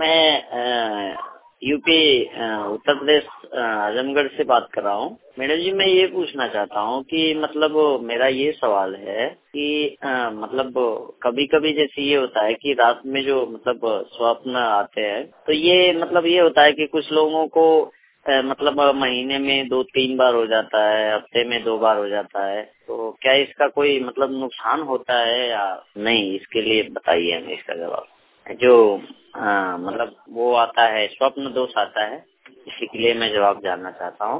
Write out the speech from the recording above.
मैं यूपी उत्तर प्रदेश आजमगढ़ से बात कर रहा हूँ। मैडम जी, मैं ये पूछना चाहता हूँ कि मतलब मेरा ये सवाल है कि मतलब कभी कभी जैसे ये होता है कि रात में जो मतलब स्वप्न आते हैं, तो ये मतलब ये होता है कि कुछ लोगों को मतलब महीने में 2-3 बार हो जाता है, हफ्ते में 2 बार हो जाता है। तो क्या इसका कोई मतलब नुकसान होता है या नहीं, इसके लिए बताइए हमें इसका जवाब। जो मतलब वो आता है, स्वप्न दोष आता है, इसी के लिए मैं जवाब जानना चाहता हूँ।